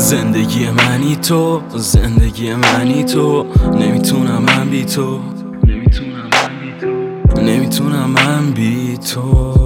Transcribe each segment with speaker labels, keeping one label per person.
Speaker 1: زندگی منی تو، زندگی منی تو، نمیتونم من بی تو، نمیتونم من بی تو.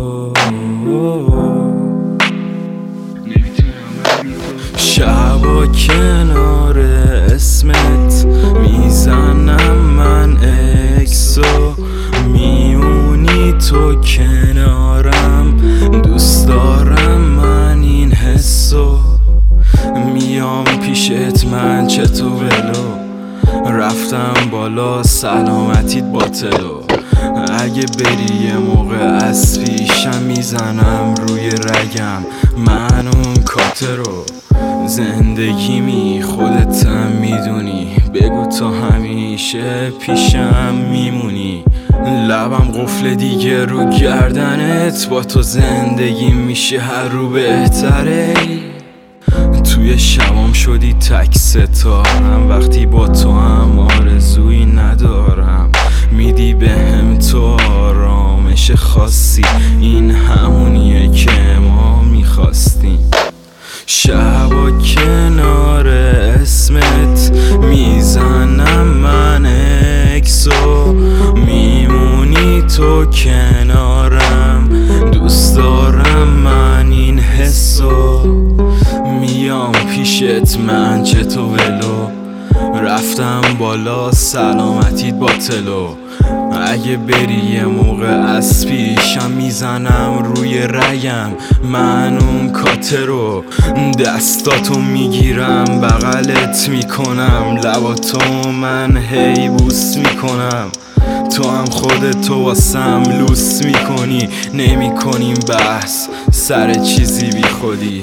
Speaker 1: شبا کنار اسمت میزنم من اکسو، میمونی تو کنارم، دوست دارم من این حسو. میام پیشت من چطور ولو، رفتم بالا سلامتیت باطلو. اگه بری یه موقع از پیشم میزنم روی رگم من اون کاترو. زندگیمی خودتم میدونی، بگو تا همیشه پیشم میمونی. لبم قفل دیگه رو گردنت، با تو زندگی میشه هر رو بهتره. توی شبام شدی تک ستارم، وقتی با تو هم آرزویی ندارم. میدی بهم تو آرامش خاصی، این همونیه که ما میخواستیم. شبا کنار اسمت میزنم من اکسو، میمونی تو کنارم، دوست دارم من این حسو. میام پیشت من چطور ولو، رفتم بالا سلامتیت باطلو. اگه بری یه موقع از پیشم میزنم روی رگم من اون کاترو. دستاتو میگیرم بغلت میکنم، لباتو من هی بوس میکنم. تو هم خودتو واسم لوس میکنی، نمیکنیم بحث سر چیزی بی خودی.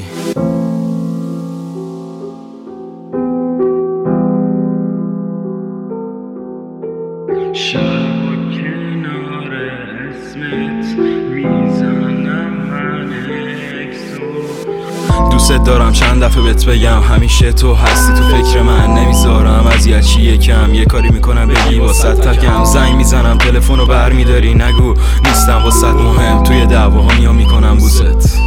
Speaker 1: شب کنار اسمت میزنم من اکسو. دوست دارم چند دفعه بهت بگم همیشه تو هستی تو فکر من، نمیذارم از یه کم، یه کاری میکنم بگی واسط تکم. زنگ میزنم تلفنو بر میداری، نگو نیستم واسط مهم، توی دعواها میام میکنم بوست.